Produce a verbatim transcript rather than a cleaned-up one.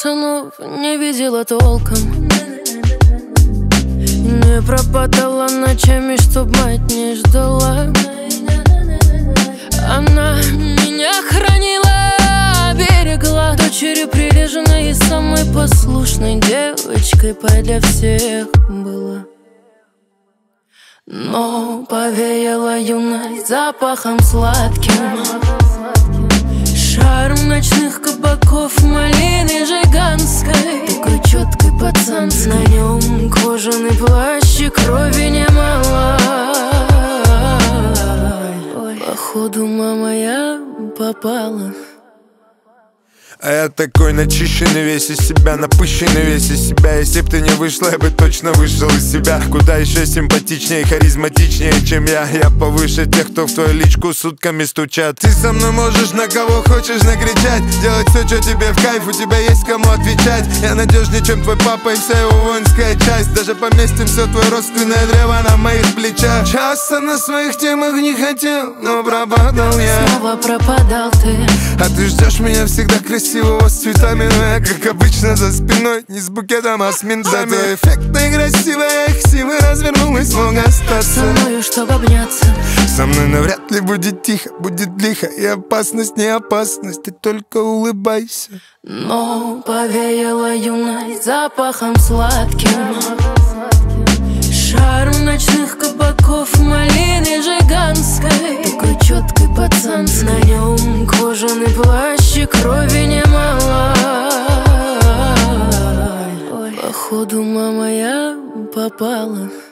пацанов не видела толком, не пропадала ночами, чтоб мать не ждала. Она меня хранила, берегла, дочерью прилежной и самой послушной девочкой для всех была. Но повеяла юность запахом сладким, шарм ночных кабаков, малины жиганской. Такой четкий пацан, на нем кожаный плащ и крови немало. Походу, мама, я попала. А я такой начищенный, весь из себя, напыщенный весь из себя. Если б ты не вышла, я бы точно вышел из себя. Куда еще симпатичнее, харизматичнее, чем я. Я повыше тех, кто в твою личку сутками стучат. Ты со мной можешь на кого хочешь накричать, делать все, что тебе в кайф, у тебя есть кому отвечать. Я надежнее, чем твой папа и вся его воинская часть. Даже поместим все твое родственное древо на моих плечах. Часто на своих темах не хотел, но пропадал я. Снова пропадал ты. А ты ждешь меня всегда красивого с цветами, но я, как обычно, за спиной, не с букетом, а с ментами. Зато эффектная и красивая, их силы развернулась, мог остаться со мною, чтобы обняться. Со мной навряд ли будет тихо, будет лихо, и опасность не опасность, ты только улыбайся. Но повеяла юность запахом сладким, шарм ночных кабаков, малины жиганской. Такой четкий пацан, на нем кожаный плащ и крови немало. Походу, мама, я попала.